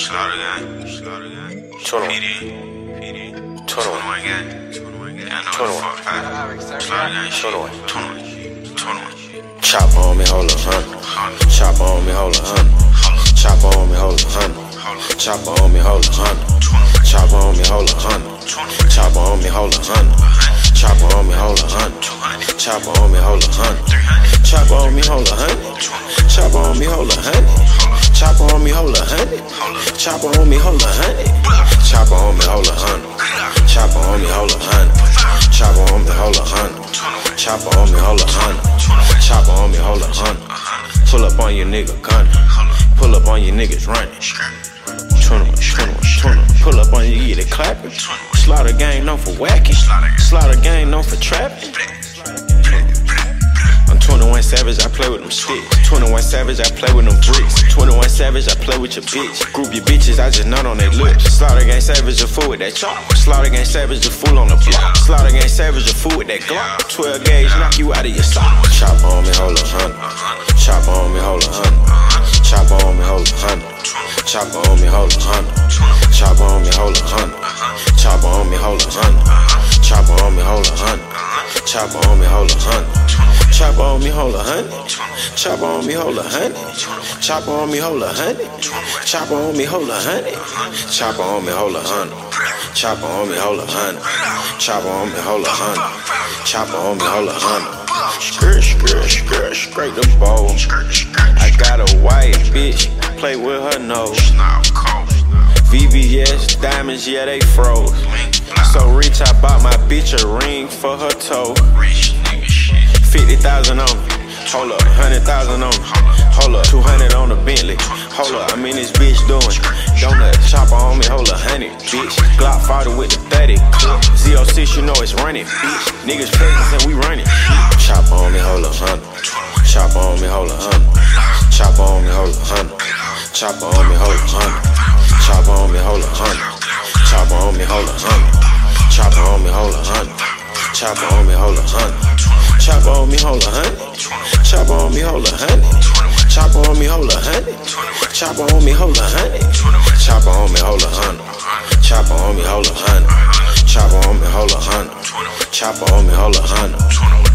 Slaughter gang. PD. 21 gang. Yeah, I know what the fuck. Slaughter gang. 21. Chop on me, hold a hundred. Chop on me, hold a hundred. Chop on me, hold a hundred. Chop on me, hold a hundred. Chop on me, hold a hundred. Chop on me, hold a hundred. Chop on me, hold a hundred. Chop on me, hold a hundred. Chop on me, hold a hundred. Chop on me, hold a hundred. Chop on me, hold a hundred. Chop on me, hold a hundred. Chop on me, hold a hundred. Chop on me, hold a hundred. Chop on me, hold a hundred. Chop on me, hold a hundred. Chop on me, hold a hundred. Pull up on your nigga gunning. Pull up on your niggas running. 21. Pull up on you, get it clapping. Slaughter gang known for whacking. Slaughter gang known for trapping. I'm 21 Savage, I play with them sticks. 21 Savage, I play with them bricks. 21 Savage, I play with your bitch. Group your bitches, I just nut on they lips. Slaughter gang Savage, a fool with that chop. Slaughter gang Savage, a fool on the block. Slaughter gang Savage, a fool with that Glock. 12 gauge, knock you out of your sock. Chop on me, hold a hundred. Chop on me, hold a hundred. Chop on me, hold a hundred. Chop on me, hold a hundred. Chop on me, hold a hundred. Chop on me, hold a hundred. Chop on me, hold a hundred. Chop on me, hold a hundred. Chop on me, hold a hundred. Chop on me, hold a hundred. Chop on me, hold a hundred. Chop on me, hold a hundred. Chop on me, hold a hundred. Chop on me, hold a hundred. Chop on me, hold a hundred. Chop on me, hold a hundred. Scrape the bowl. I got a white bitch, play with her nose. VVS diamonds, yeah, they froze. So rich, I bought my bitch a ring for her toe. 50,000 on me, hold up, 100,000 on me, hold up, 200 on the Bentley, hold up, I'm in this bitch doing donut, chopper on me, hold up, 100, bitch, Glock 40 with the 30, Z06, you know it's running, bitch, niggas presents and we running, chop on me, hold up, 100, chop on me, hold up, 100, chop on me, hold up, 100, chop on me, hold up, 100, chop on me, hold up, 100, chop on me, hold up, 100, chop on me, hold up, 100, chop on me, hold up, 100. Chop on me, hold a hundred. Chop on me, hold a hundred. Chop on me, hold a hundred. Chop on me, hold a hundred. Chop on me, hold a hundred. Chop on me, hold a hundred. Chop on me, hold a hundred. Chop on me, hold a hundred.